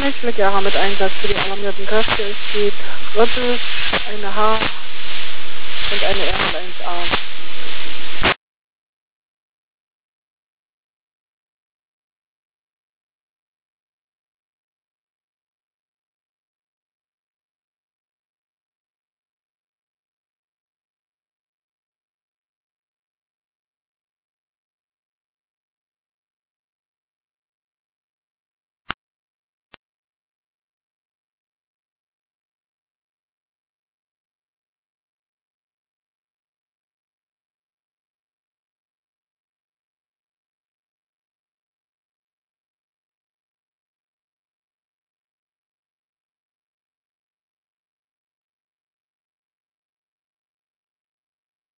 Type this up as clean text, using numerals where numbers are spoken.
Mehrzweck-Jara mit Einsatz für die alarmierten Kräfte. Es geht Rüppel, eine H und eine R und 1A.